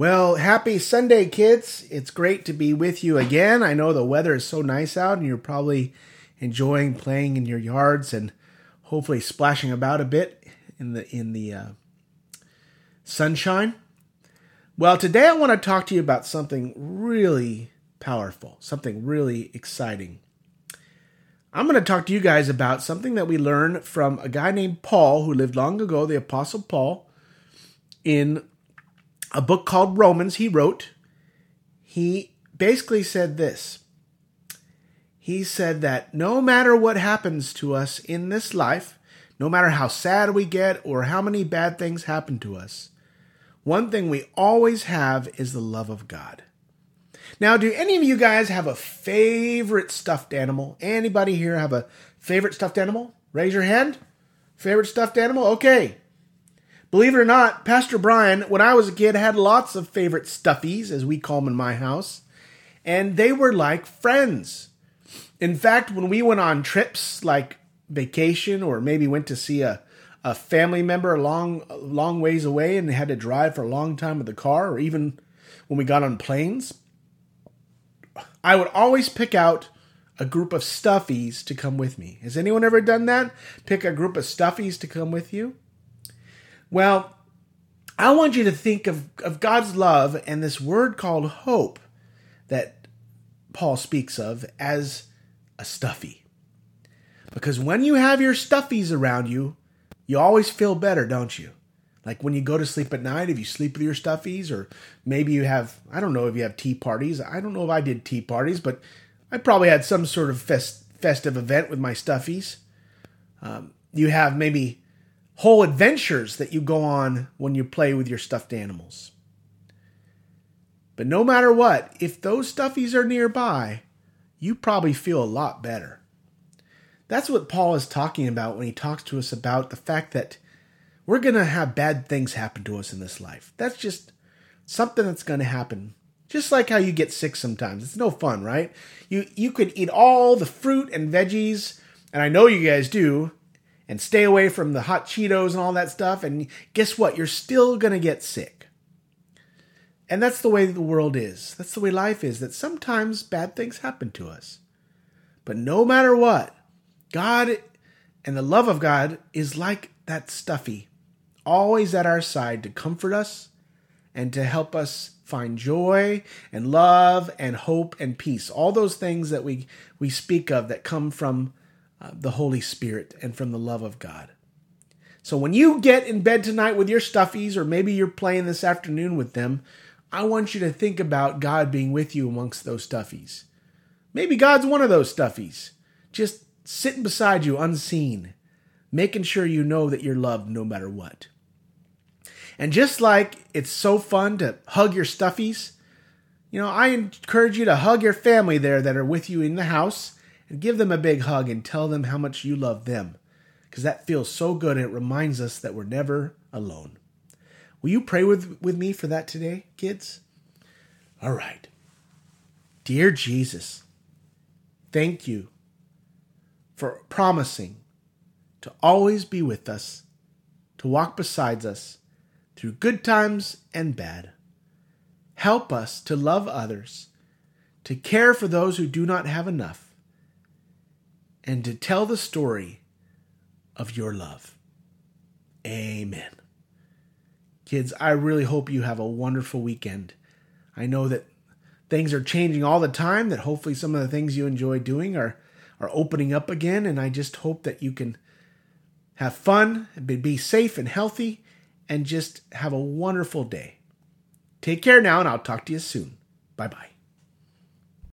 Well, happy Sunday, kids. It's great to be with you again. I know the weather is so nice out and you're probably enjoying playing in your yards and hopefully splashing about a bit in the sunshine. Well, today I want to talk to you about something really powerful, something really exciting. I'm going to talk to you guys about something that we learned from a guy named Paul who lived long ago, the Apostle Paul, in a book called Romans. He basically said this. He said that no matter what happens to us in this life, no matter how sad we get or how many bad things happen to us, one thing we always have is the love of God. Now, do any of you guys have a favorite stuffed animal? Anybody here have a favorite stuffed animal? Raise your hand. Favorite stuffed animal? Okay. Believe it or not, Pastor Brian, when I was a kid, had lots of favorite stuffies, as we call them in my house, and they were like friends. In fact, when we went on trips like vacation or maybe went to see a family member a long ways away and had to drive for a long time with the car, or even when we got on planes, I would always pick out a group of stuffies to come with me. Has anyone ever done that? Pick a group of stuffies to come with you? Well, I want you to think of God's love and this word called hope that Paul speaks of as a stuffy. Because when you have your stuffies around you, you always feel better, don't you? Like when you go to sleep at night, if you sleep with your stuffies, or maybe you have, I don't know if you have tea parties. I don't know if I did tea parties, but I probably had some sort of festive event with my stuffies. You have maybe whole adventures that you go on when you play with your stuffed animals. But no matter what, if those stuffies are nearby, you probably feel a lot better. That's what Paul is talking about when he talks to us about the fact that we're going to have bad things happen to us in this life. That's just something that's going to happen. Just like how you get sick sometimes. It's no fun, right? You could eat all the fruit and veggies, and I know you guys do, and stay away from the hot Cheetos and all that stuff, and guess what? You're still going to get sick. And that's the way the world is. That's the way life is, that sometimes bad things happen to us. But no matter what, God and the love of God is like that stuffy, always at our side to comfort us and to help us find joy and love and hope and peace. All those things that we speak of that come from the Holy Spirit and from the love of God. So when you get in bed tonight with your stuffies, or maybe you're playing this afternoon with them, I want you to think about God being with you amongst those stuffies. Maybe God's one of those stuffies, just sitting beside you unseen, making sure you know that you're loved no matter what. And just like it's so fun to hug your stuffies, I encourage you to hug your family there that are with you in the house, and give them a big hug and tell them how much you love them, because that feels so good and it reminds us that we're never alone. Will you pray with me for that today, kids? All right. Dear Jesus, thank you for promising to always be with us, to walk beside us through good times and bad. Help us to love others, to care for those who do not have enough, and to tell the story of your love. Amen. Kids, I really hope you have a wonderful weekend. I know that things are changing all the time, that hopefully some of the things you enjoy doing are opening up again, and I just hope that you can have fun, be safe and healthy, and just have a wonderful day. Take care now, and I'll talk to you soon. Bye-bye.